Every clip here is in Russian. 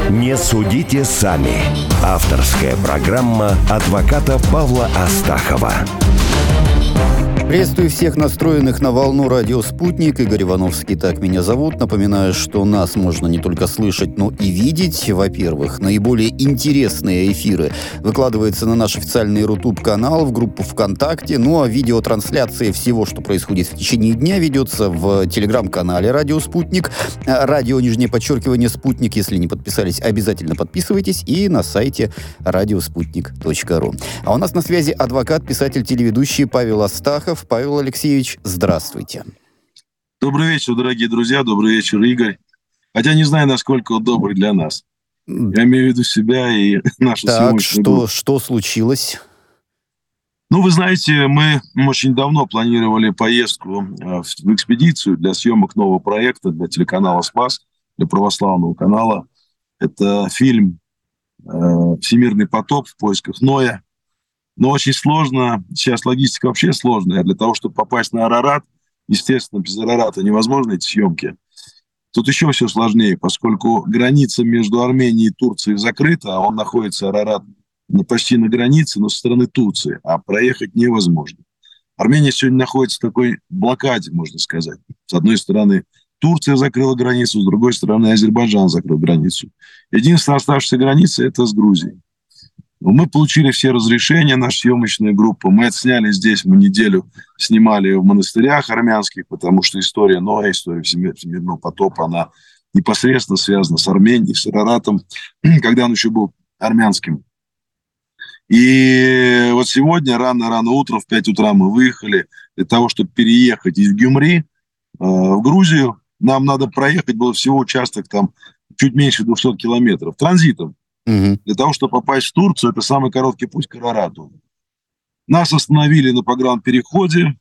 Не судите сами. Авторская программа адвоката Павла Астахова. Приветствую всех настроенных на волну радио «Спутник». Игорь Ивановский, так меня зовут. Напоминаю, что нас можно не только слышать, но и видеть. Во-первых, наиболее интересные эфиры выкладываются на наш официальный YouTube-канал, в группу ВКонтакте. Ну а видеотрансляция всего, что происходит в течение дня, ведется в телеграм-канале «Радио Спутник». Радио, _, «Спутник». Если не подписались, обязательно подписывайтесь. И на сайте радиоспутник.ру. А у нас на связи адвокат, писатель, телеведущий Павел Астахов. Павел Алексеевич, здравствуйте. Добрый вечер, дорогие друзья, добрый вечер, Игорь. Хотя не знаю, насколько он добрый для нас. Я имею в виду себя и нашу съемочную группу. Так, что случилось? Ну, вы знаете, мы очень давно планировали поездку в экспедицию для съемок нового проекта для телеканала «Спас», для православного канала. Это фильм «Всемирный потоп. В поисках Ноя». Но очень сложно, сейчас логистика вообще сложная. Для того, чтобы попасть на Арарат, естественно, без Арарата невозможно эти съемки. Тут еще все сложнее, поскольку граница между Арменией и Турцией закрыта, а он находится, Арарат, почти на границе, но со стороны Турции, а проехать невозможно. Армения сегодня находится в такой блокаде, можно сказать. С одной стороны, Турция закрыла границу, с другой стороны, Азербайджан закрыл границу. Единственная оставшаяся граница – это с Грузией. Мы получили все разрешения, наша съемочная группа. Мы отсняли здесь, мы неделю снимали в монастырях армянских, потому что история Ноя, история Всемирного потопа, она непосредственно связана с Арменией, с Араратом, когда он еще был армянским. И вот сегодня рано-рано утром, в 5 утра мы выехали для того, чтобы переехать из Гюмри в Грузию. Нам надо проехать, было всего участок там чуть меньше 200 километров транзитом. Для того, чтобы попасть в Турцию, это самый короткий путь к Арарату. Нас остановили на погранпереходе.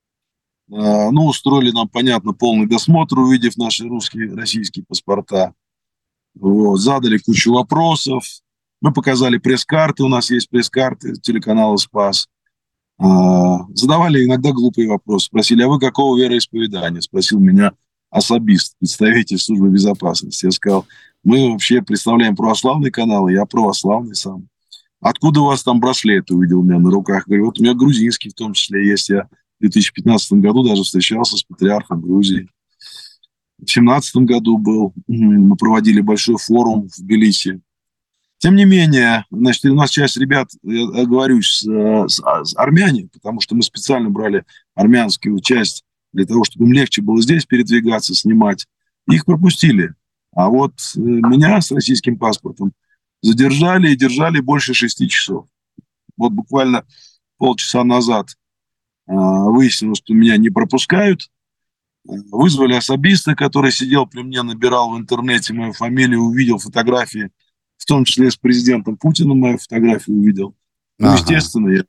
Устроили нам, понятно, полный досмотр, увидев наши русские, российские паспорта. Вот, задали кучу вопросов. Мы показали пресс-карты, у нас есть пресс-карты телеканала «Спас». Задавали иногда глупые вопросы. Спросили, а вы какого вероисповедания? Спросил меня особист, представитель службы безопасности. Я сказал, мы вообще представляем православный канал, я православный сам. Откуда у вас там браслеты? Увидел у меня на руках. Говорю, вот у меня грузинский в том числе есть. Я в 2015 году даже встречался с патриархом Грузии. В 2017 году был. Мы проводили большой форум в Тбилиси. Тем не менее, значит, у нас часть ребят, я говорю, с армяне, потому что мы специально брали армянскую часть для того, чтобы им легче было здесь передвигаться, снимать. Их пропустили. А вот меня с российским паспортом задержали и держали больше 6 часов. Вот буквально полчаса назад выяснилось, что меня не пропускают. Вызвали особиста, который сидел при мне, набирал в интернете мою фамилию, увидел фотографии, в том числе с президентом Путиным мою фотографию увидел. Ну, естественно,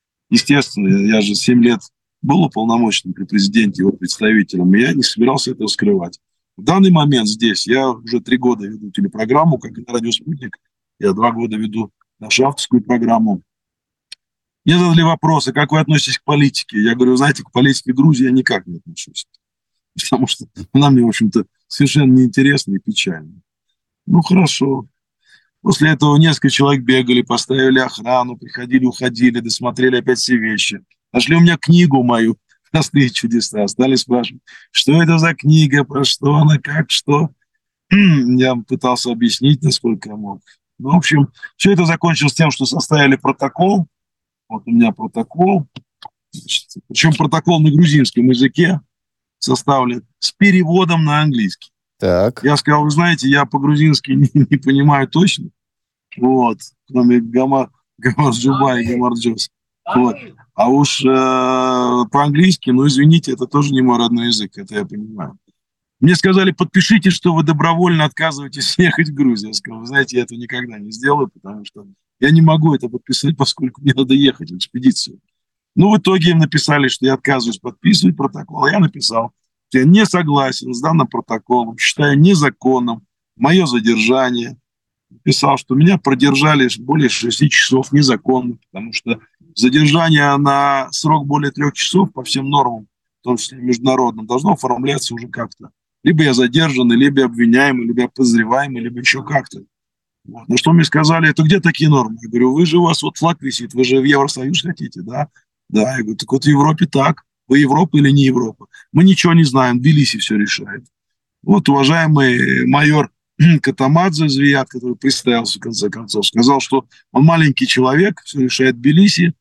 я же 7 лет был уполномоченным при президенте, его представителем, и я не собирался этого скрывать. В данный момент здесь я уже 3 года веду телепрограмму, как и на радио «Спутник». Я 2 года веду нашу авторскую программу. Мне задали вопросы, как вы относитесь к политике. Я говорю, знаете, к политике Грузии я никак не отношусь. Потому что она мне, в общем-то, совершенно неинтересна и печальна. Ну, хорошо. После этого несколько человек бегали, поставили охрану, приходили, уходили, досмотрели опять все вещи. Нашли у меня книгу мою «Простые чудеса». Стали спрашивать, что это за книга, про что она, как, что. Я пытался объяснить, насколько я мог. Ну, в общем, все это закончилось тем, что составили протокол. Вот у меня протокол. Причем протокол на грузинском языке составлен с переводом на английский. Так. Я сказал, вы знаете, я по-грузински не понимаю точно. Вот. Кроме Гамар-Джуба и Гамар-Джос. Вот. А уж по-английски, ну, извините, это тоже не мой родной язык, это я понимаю. Мне сказали, подпишите, что вы добровольно отказываетесь ехать в Грузию. Я сказал, вы знаете, я этого никогда не сделаю, потому что я не могу это подписать, поскольку мне надо ехать в экспедицию. Ну, в итоге им написали, что я отказываюсь подписывать протокол. Я написал, что я не согласен с данным протоколом, считаю незаконным мое задержание. Писал, что меня продержали более 6 часов незаконно, потому что задержание на срок более 3 часов по всем нормам, в том числе международным, должно оформляться уже как-то. Либо я задержанный, либо обвиняемый, либо подозреваемый, либо еще как-то. Вот. На что мне сказали, это где такие нормы? Я говорю, у вас вот флаг висит, вы же в Евросоюз хотите, да? Да, я говорю, так вот в Европе так. Вы Европа или не Европа? Мы ничего не знаем, Тбилиси все решает. Вот уважаемый майор Катамадзе Звият, который представился в конце концов, сказал, что он маленький человек, все решает Тбилиси.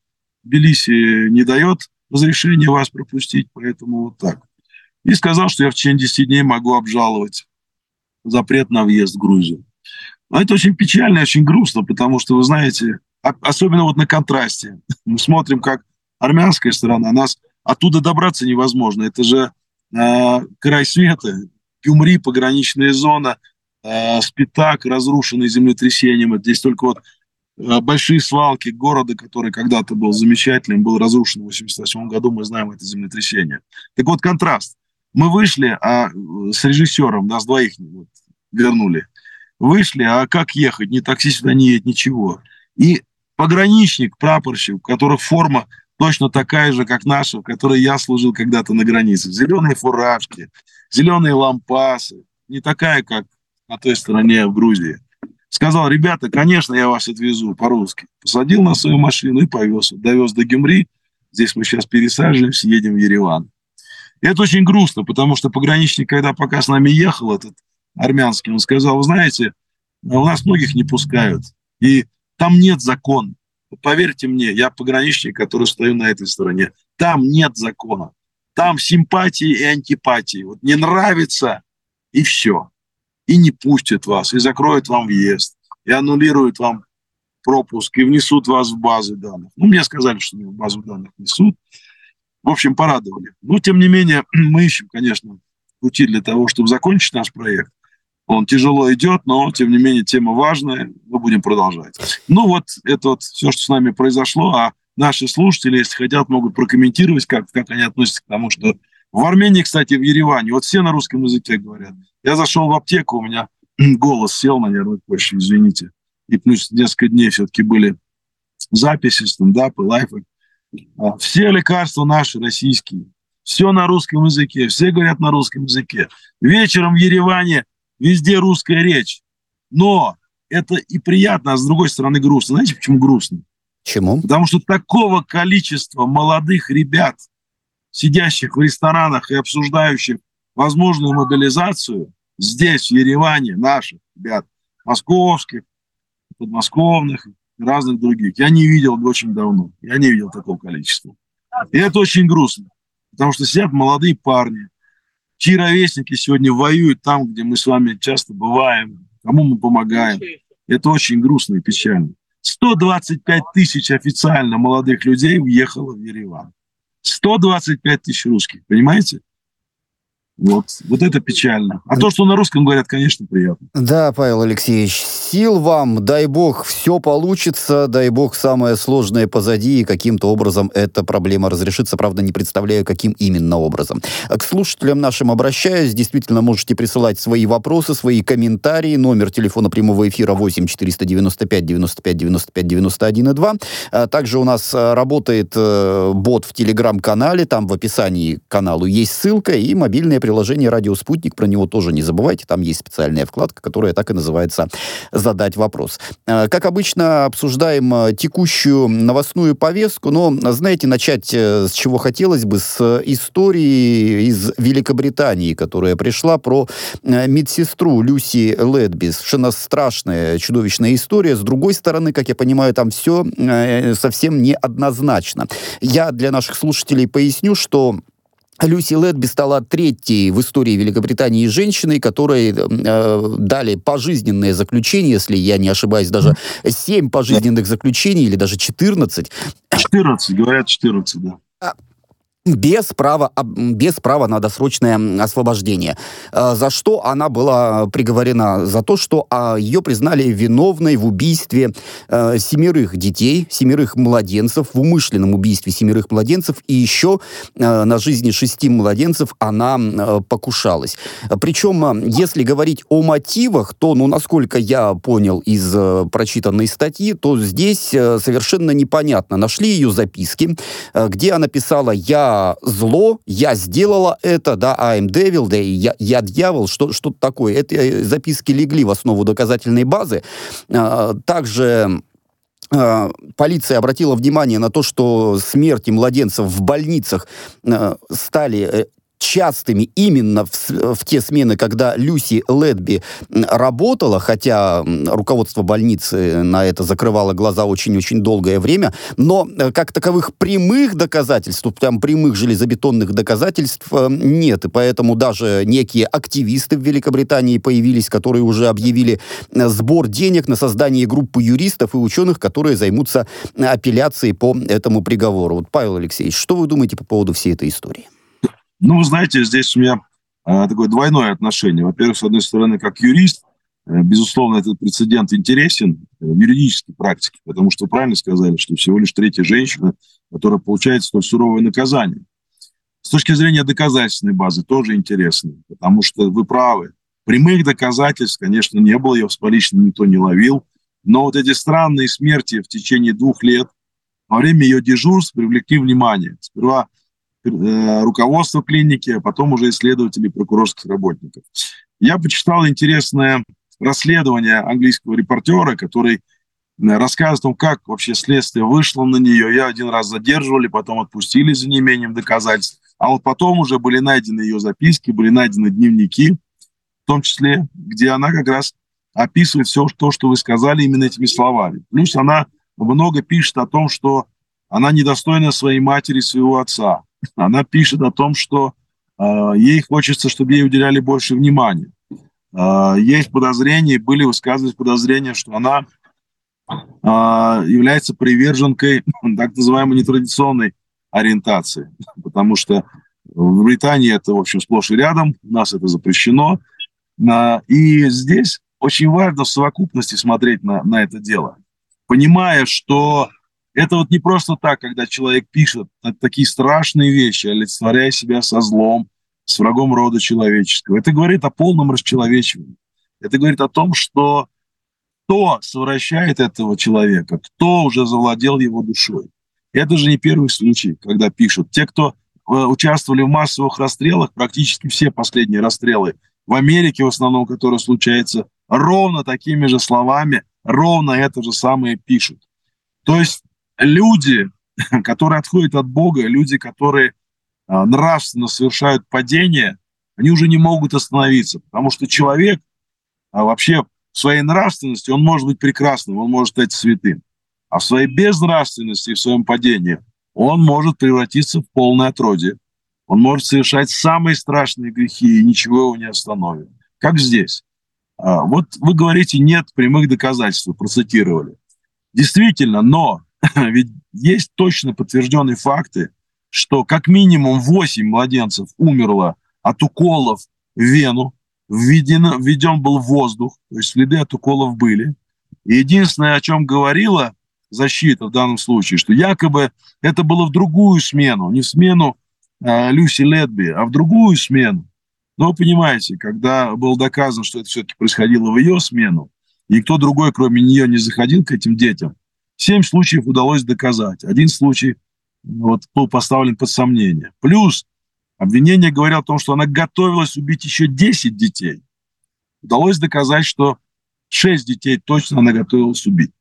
Тбилиси не дает разрешения вас пропустить, поэтому вот так. И сказал, что я в течение 10 дней могу обжаловать запрет на въезд в Грузию. Но это очень печально и очень грустно, потому что, вы знаете, особенно вот на контрасте. Мы смотрим, как армянская сторона, нас оттуда добраться невозможно. Это же край света, Гюмри, пограничная зона, Спитак, разрушенный землетрясением. Здесь только вот большие свалки города, который когда-то был замечательным, был разрушен в 1988 году, мы знаем это землетрясение. Так вот, контраст. Мы вышли, с режиссером, нас двоих вот, вернули. Вышли, а как ехать? Ни такси сюда не едет, ничего. И пограничник, прапорщик, у которого форма точно такая же, как наша, в которой я служил когда-то на границе. Зеленые фуражки, зеленые лампасы. Не такая, как на той стороне в Грузии. Сказал, ребята, конечно, я вас отвезу по-русски. Посадил на свою машину и повез. Довез до Гюмри. Здесь мы сейчас пересаживаемся, едем в Ереван. И это очень грустно, потому что пограничник, когда пока с нами ехал, этот армянский, он сказал, вы знаете, у нас многих не пускают. И там нет закона. Поверьте мне, я пограничник, который стою на этой стороне. Там нет закона. Там симпатии и антипатии. Вот не нравится, и все. И не пустят вас, и закроют вам въезд, и аннулируют вам пропуск, и внесут вас в базу данных. Ну, мне сказали, что в базу данных несут. В общем, порадовали. Но, тем не менее, мы ищем, конечно, пути для того, чтобы закончить наш проект. Он тяжело идет, но, тем не менее, тема важная. Мы будем продолжать. Ну, вот это вот все, что с нами произошло. А наши слушатели, если хотят, могут прокомментировать, как они относятся к тому, что в Армении, кстати, в Ереване, вот все на русском языке говорят. Я зашел в аптеку, у меня голос сел на нервной почве, извините. И плюс несколько дней все-таки были записи, стендапы, лайфы. Все лекарства наши, российские, все на русском языке, все говорят на русском языке. Вечером в Ереване везде русская речь. Но это и приятно, а с другой стороны грустно. Знаете, почему грустно? Почему? Потому что такого количества молодых ребят, сидящих в ресторанах и обсуждающих возможную мобилизацию здесь, в Ереване, наших ребят, московских, подмосковных, разных других, я не видел очень давно. Я не видел такого количества. И это очень грустно, потому что сидят молодые парни, чьи ровесники сегодня воюют там, где мы с вами часто бываем, кому мы помогаем. Это очень грустно и печально. 125 тысяч официально молодых людей уехало в Ереван. 125 тысяч русских, понимаете? Вот это печально. А то, что на русском говорят, конечно, приятно. Да, Павел Алексеевич, сил вам, дай бог, все получится, дай бог, самое сложное позади, и каким-то образом эта проблема разрешится. Правда, не представляю, каким именно образом. К слушателям нашим обращаюсь. Действительно, можете присылать свои вопросы, свои комментарии. Номер телефона прямого эфира 8 495 95 95 91 2. Также у нас работает бот в Телеграм-канале. Там в описании к каналу есть ссылка и мобильное приложение «Радио Спутник». Про него тоже не забывайте. Там есть специальная вкладка, которая так и называется «Задать вопрос». Как обычно, обсуждаем текущую новостную повестку, но, знаете, начать с чего хотелось бы, с истории из Великобритании, которая пришла про медсестру Люси Лэдби. Совершенно страшная, чудовищная история. С другой стороны, как я понимаю, там все совсем неоднозначно. Я для наших слушателей поясню, что Люси Лэдби стала третьей в истории Великобритании женщиной, которой дали пожизненное заключение, если я не ошибаюсь, даже 7 пожизненных заключений, или даже 14. 14, говорят 14, да. Без права на досрочное освобождение. За что она была приговорена? За то, что ее признали виновной в убийстве 7 детей, 7 младенцев, в умышленном убийстве 7 младенцев, и еще на жизни 6 младенцев она покушалась. Причем, если говорить о мотивах, то, насколько я понял из прочитанной статьи, то здесь совершенно непонятно. Нашли ее записки, где она писала: «Я я зло, я сделала это, да, I'm devil, да, я дьявол, что-то такое. Эти записки легли в основу доказательной базы. Также полиция обратила внимание на то, что смерти младенцев в больницах стали частыми именно в те смены, когда Люси Летби работала, хотя руководство больницы на это закрывало глаза очень-очень долгое время, но как таковых прямых доказательств, прям прямых железобетонных доказательств нет, и поэтому даже некие активисты в Великобритании появились, которые уже объявили сбор денег на создание группы юристов и ученых, которые займутся апелляцией по этому приговору. Вот, Павел Алексеевич, что вы думаете по поводу всей этой истории? Ну, вы знаете, здесь у меня такое двойное отношение. Во-первых, с одной стороны, как юрист, безусловно, этот прецедент интересен в юридической практике, потому что вы правильно сказали, что всего лишь третья женщина, которая получает столь суровое наказание. С точки зрения доказательственной базы тоже интересно, потому что вы правы. Прямых доказательств, конечно, не было, ее с поличным никто не ловил, но вот эти странные смерти в течение 2 лет во время ее дежурств привлекли внимание. Сперва руководство клиники, а потом уже исследователи и прокурорских работников. Я почитал интересное расследование английского репортера, который рассказывает о том, как вообще следствие вышло на нее. Ее один раз задерживали, потом отпустили за неимением доказательств. А вот потом уже были найдены ее записки, были найдены дневники, в том числе, где она как раз описывает все то, что вы сказали именно этими словами. Плюс она много пишет о том, что она недостойна своей матери и своего отца. Она пишет о том, что ей хочется, чтобы ей уделяли больше внимания. Есть подозрения, были высказывались подозрения, что она является приверженкой так называемой нетрадиционной ориентации. Потому что в Британии это, в общем, сплошь и рядом, у нас это запрещено. И здесь очень важно в совокупности смотреть на это дело, понимая, что это вот не просто так, когда человек пишет такие страшные вещи, олицетворяя себя со злом, с врагом рода человеческого. Это говорит о полном расчеловечивании. Это говорит о том, что кто совращает этого человека, кто уже завладел его душой. Это же не первый случай, когда пишут. Те, кто участвовали в массовых расстрелах, практически все последние расстрелы в Америке, в основном, которые случаются, ровно такими же словами, ровно это же самое пишут. То есть люди, которые отходят от Бога, люди, которые нравственно совершают падение, они уже не могут остановиться, потому что человек вообще в своей нравственности, он может быть прекрасным, он может стать святым, а в своей безнравственности и в своем падении он может превратиться в полное отродье, он может совершать самые страшные грехи, и ничего его не остановит. Как здесь. Вот вы говорите, нет прямых доказательств, вы процитировали. Действительно, но ведь есть точно подтвержденные факты, что как минимум 8 младенцев умерло от уколов в вену, введен был воздух, то есть следы от уколов были. И единственное, о чем говорила защита в данном случае, что якобы это было в другую смену, не в смену Люси Летби, а в другую смену. Но вы понимаете, когда было доказано, что это все-таки происходило в ее смену, и никто другой, кроме нее, не заходил к этим детям, 7 случаев удалось доказать. 1 случай был поставлен под сомнение. Плюс обвинение говорило о том, что она готовилась убить еще 10 детей. Удалось доказать, что 6 детей точно она готовилась убить.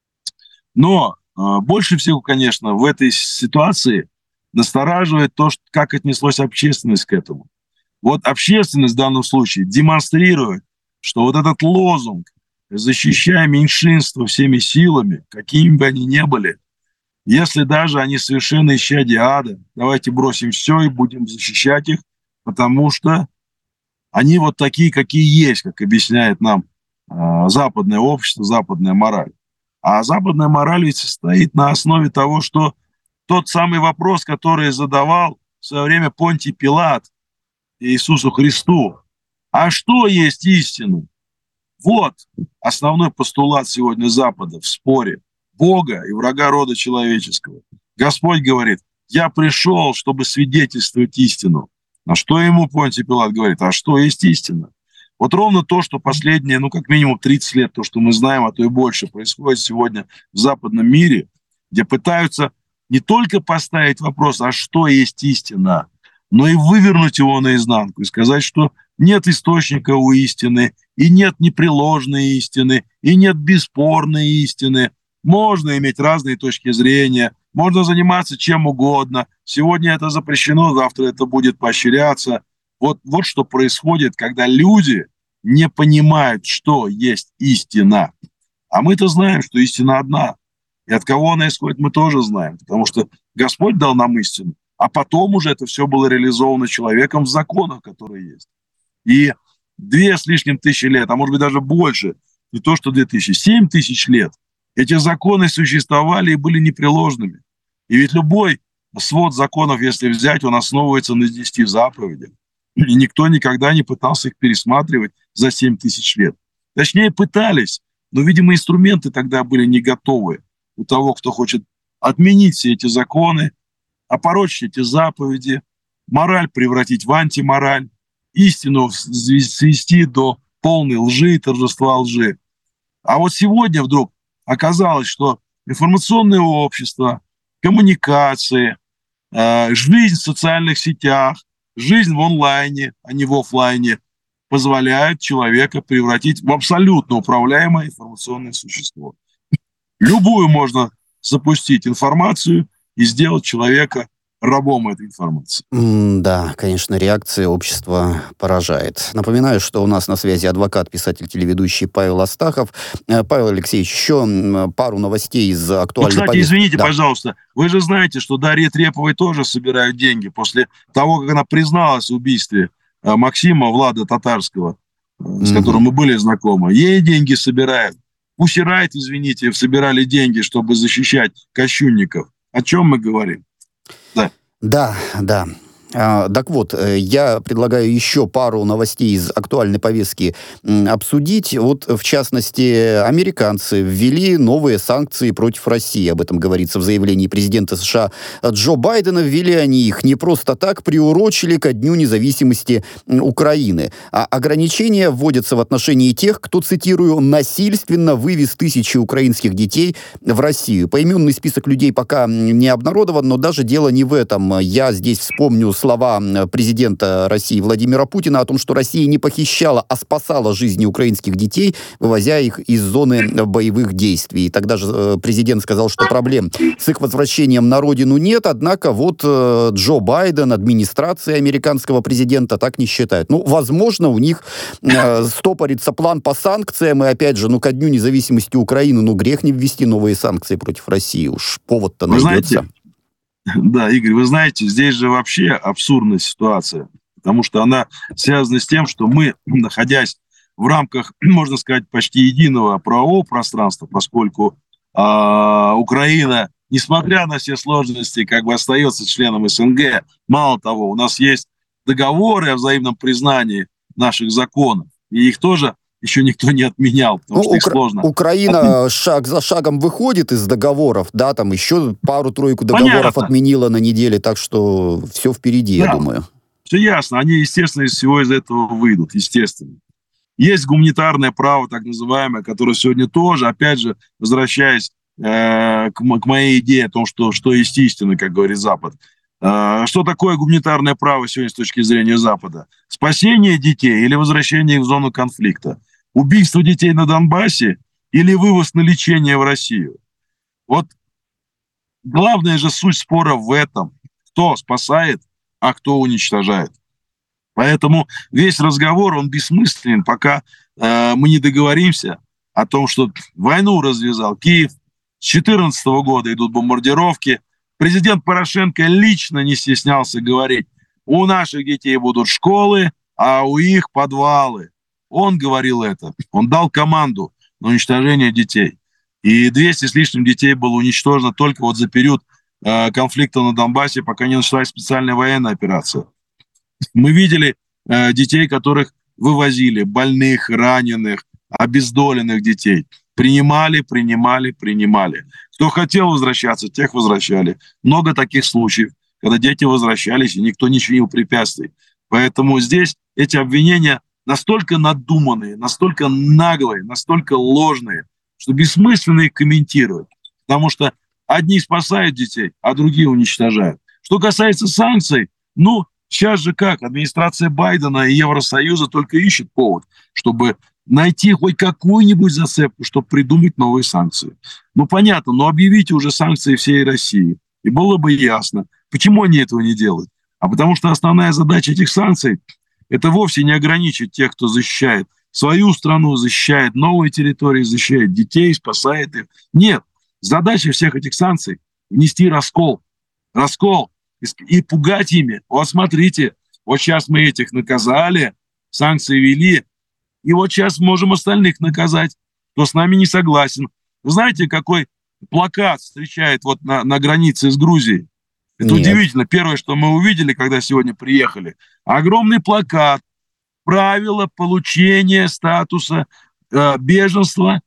Но больше всего, конечно, в этой ситуации настораживает то, как отнеслась общественность к этому. Вот общественность в данном случае демонстрирует, что вот этот лозунг «защищая меньшинство всеми силами», какими бы они ни были, если даже они совершенно исчадия ада, давайте бросим все и будем защищать их, потому что они вот такие, какие есть, как объясняет нам западное общество, западная мораль. А западная мораль ведь состоит на основе того, что тот самый вопрос, который задавал в свое время Понтий Пилат Иисусу Христу: а что есть истина? Вот основной постулат сегодня Запада в споре Бога и врага рода человеческого. Господь говорит: я пришел, чтобы свидетельствовать истину. На что ему Понтий Пилат говорит: а что есть истина? Вот ровно то, что последние, как минимум 30 лет, то, что мы знаем, а то и больше, происходит сегодня в западном мире, где пытаются не только поставить вопрос, а что есть истина, но и вывернуть его наизнанку и сказать, что нет источника у истины, и нет непреложной истины, и нет бесспорной истины. Можно иметь разные точки зрения, можно заниматься чем угодно. Сегодня это запрещено, завтра это будет поощряться. Вот что происходит, когда люди не понимают, что есть истина. А мы-то знаем, что истина одна. И от кого она исходит, мы тоже знаем. Потому что Господь дал нам истину, а потом уже это все было реализовано человеком в законах, которые есть. И 2 с лишним тысячи лет, а может быть даже больше, не то что 2000, 7 тысяч лет, эти законы существовали и были непреложными. И ведь любой свод законов, если взять, он основывается на 10 заповедях. И никто никогда не пытался их пересматривать за 7 тысяч лет. Точнее, пытались, но, видимо, инструменты тогда были не готовы у того, кто хочет отменить все эти законы, опорочить эти заповеди, мораль превратить в антимораль, истину свести до полной лжи и торжества лжи. А вот сегодня вдруг оказалось, что информационное общество, коммуникации, жизнь в социальных сетях, жизнь в онлайне, а не в офлайне, позволяют человека превратить в абсолютно управляемое информационное существо. Любую можно запустить информацию и сделать человека рабом этой информации. Да, конечно, реакция общества поражает. Напоминаю, что у нас на связи адвокат, писатель, телеведущий Павел Астахов. Павел Алексеевич, еще пару новостей из актуальной кстати, повестки. извините, пожалуйста, вы же знаете, что Дарье Треповой тоже собирают деньги после того, как она призналась в убийстве Максима Влада Татарского, с которым мы были знакомы. Ей деньги собирают. Пусси Райт, извините, собирали деньги, чтобы защищать кощунников. О чем мы говорим? Да. Так вот, я предлагаю еще пару новостей из актуальной повестки обсудить. Вот, в частности, американцы ввели новые санкции против России. Об этом говорится в заявлении президента США Джо Байдена. Ввели они их не просто так, приурочили ко Дню независимости Украины. А ограничения вводятся в отношении тех, кто, цитирую, насильственно вывез тысячи украинских детей в Россию. Поименный список людей пока не обнародован, но даже дело не в этом. Я здесь вспомню слова президента России Владимира Путина о том, что Россия не похищала, а спасала жизни украинских детей, вывозя их из зоны боевых действий. И тогда же президент сказал, что проблем с их возвращением на родину нет, однако вот Джо Байден, администрация американского президента так не считает. Ну, возможно, у них стопорится план по санкциям, и опять же, ко Дню независимости Украины, грех не ввести новые санкции против России, уж повод-то найдется. Да, Игорь, вы знаете, здесь же вообще абсурдная ситуация, потому что она связана с тем, что мы, находясь в рамках, можно сказать, почти единого правового пространства, поскольку Украина, несмотря на все сложности, остается членом СНГ. Мало того, у нас есть договоры о взаимном признании наших законов, и их тоже еще никто не отменял, потому что их сложно. Украина шаг за шагом выходит из договоров, да, там еще пару-тройку договоров отменила на неделе, так что все впереди, я думаю. Все ясно, они, естественно, из всего из этого выйдут, естественно. Есть гуманитарное право, так называемое, которое сегодня тоже, опять же, возвращаясь к моей идее о том, что есть истина, как говорит Запад. Что такое гуманитарное право сегодня с точки зрения Запада? Спасение детей или возвращение их в зону конфликта? Убийство детей на Донбассе или вывоз на лечение в Россию? Вот главная же суть спора в этом. Кто спасает, а кто уничтожает. Поэтому весь разговор, он бессмысленен, пока мы не договоримся о том, что войну развязал Киев. С 2014 года идут бомбардировки. Президент Порошенко лично не стеснялся говорить, у наших детей будут школы, а у их подвалы. Он говорил это. Он дал команду на уничтожение детей. И 200 с лишним детей было уничтожено только за период конфликта на Донбассе, пока не началась специальная военная операция. Мы видели детей, которых вывозили, больных, раненых, обездоленных детей. Принимали. Кто хотел возвращаться, тех возвращали. Много таких случаев, когда дети возвращались, и никто ничего не препятствовал. Поэтому здесь эти обвинения настолько надуманные, настолько наглые, настолько ложные, что бессмысленно их комментировать. Потому что Одни спасают детей, а другие уничтожают. Что касается санкций, сейчас же как? Администрация Байдена и Евросоюза только ищет повод, чтобы найти хоть какую-нибудь зацепку, чтобы придумать новые санкции. Понятно, но объявите уже санкции всей России. И было бы ясно, почему они этого не делают. А потому что основная задача этих санкций – это вовсе не ограничить тех, кто защищает свою страну, защищает новые территории, защищает детей, спасает их. Нет. Задача всех этих санкций – внести раскол. Раскол. И пугать ими. Вот смотрите, вот сейчас мы этих наказали, санкции ввели, и вот сейчас можем остальных наказать, кто с нами не согласен. Вы знаете, какой плакат встречает вот на границе с Грузией? Это удивительно. Первое, что мы увидели, когда сегодня приехали, огромный плакат. Правила получения статуса беженца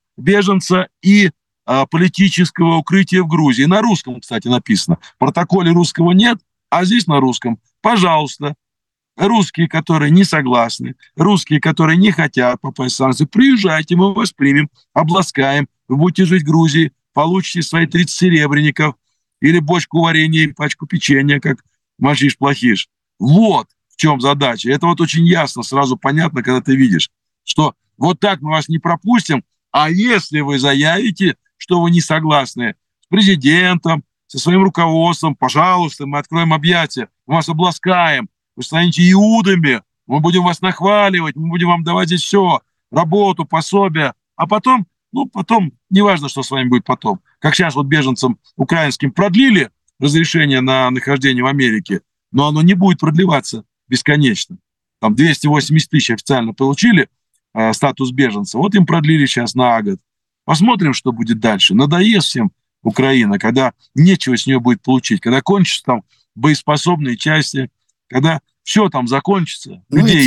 и политического укрытия в Грузии. На русском, кстати, написано. В протоколе русского нет, а здесь на русском. Пожалуйста, русские, которые не согласны, русские, которые не хотят попасть в санкции, приезжайте, мы вас примем, обласкаем. Вы будете жить в Грузии, получите свои 30 серебряников или бочку варенья, или пачку печенья, как Машиш-Плохиш. Вот в чем задача. Это вот очень ясно, сразу понятно, когда ты видишь, что вот так мы вас не пропустим, а если вы заявите, что вы не согласны с президентом, со своим руководством, пожалуйста, мы откроем объятия, мы вас обласкаем, вы станете иудами, мы будем вас нахваливать, мы будем вам давать здесь все, работу, пособие, а потом, неважно, что с вами будет потом. Как сейчас вот беженцам украинским продлили разрешение на нахождение в Америке, но оно не будет продлеваться бесконечно. Там 280 тысяч официально получили статус беженца, вот им продлили сейчас на год. Посмотрим, что будет дальше. Надоест всем Украина, когда нечего с нее будет получить, когда кончатся там боеспособные части, когда все там закончится.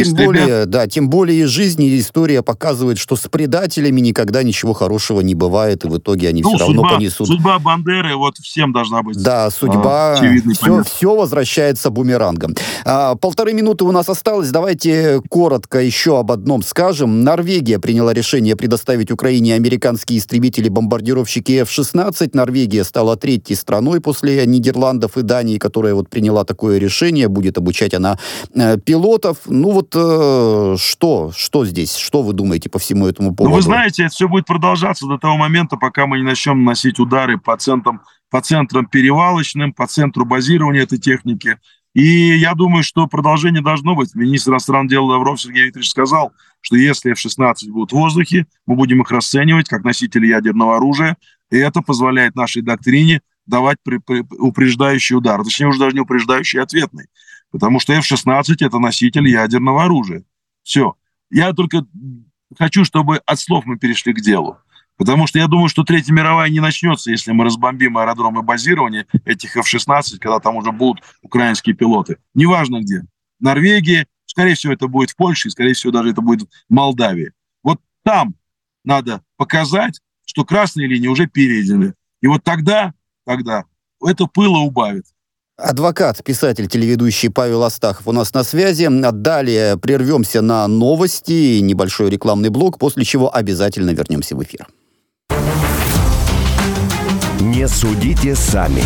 Тем более жизнь и история показывает, что с предателями никогда ничего хорошего не бывает, и в итоге они все равно понесут. Судьба Бандеры вот всем должна быть. Да, судьба, все возвращается бумерангом. 1,5 минуты у нас осталось, давайте коротко еще об одном скажем. Норвегия приняла решение предоставить Украине американские истребители-бомбардировщики F-16. Норвегия стала 3-й страной после Нидерландов и Дании, которая вот приняла такое решение, будет обучать она пилотов. Что здесь? Что вы думаете по всему этому поводу? Вы знаете, это все будет продолжаться до того момента, пока мы не начнем наносить удары по центрам перевалочным, по центру базирования этой техники. И я думаю, что продолжение должно быть. Министр иностранных дел Лавров Сергей Викторович сказал, что если F-16 будут в воздухе, мы будем их расценивать как носители ядерного оружия, и это позволяет нашей доктрине давать упреждающий удар. Точнее, уже даже не упреждающий, а ответный. Потому что F-16 – это носитель ядерного оружия. Все. Я только хочу, чтобы от слов мы перешли к делу. Потому что я думаю, что Третья мировая не начнется, если мы разбомбим аэродромы базирования этих F-16, когда там уже будут украинские пилоты. Неважно где. В Норвегии, скорее всего, это будет в Польше, и, скорее всего, даже это будет в Молдавии. Вот там надо показать, что красные линии уже перейдены. И вот тогда это пыло убавит. Адвокат, писатель, телеведущий Павел Астахов у нас на связи. Далее прервемся на новости, небольшой рекламный блок, после чего обязательно вернемся в эфир. Не судите сами.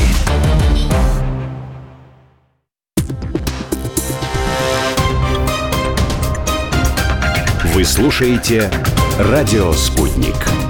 Вы слушаете «Радио Спутник».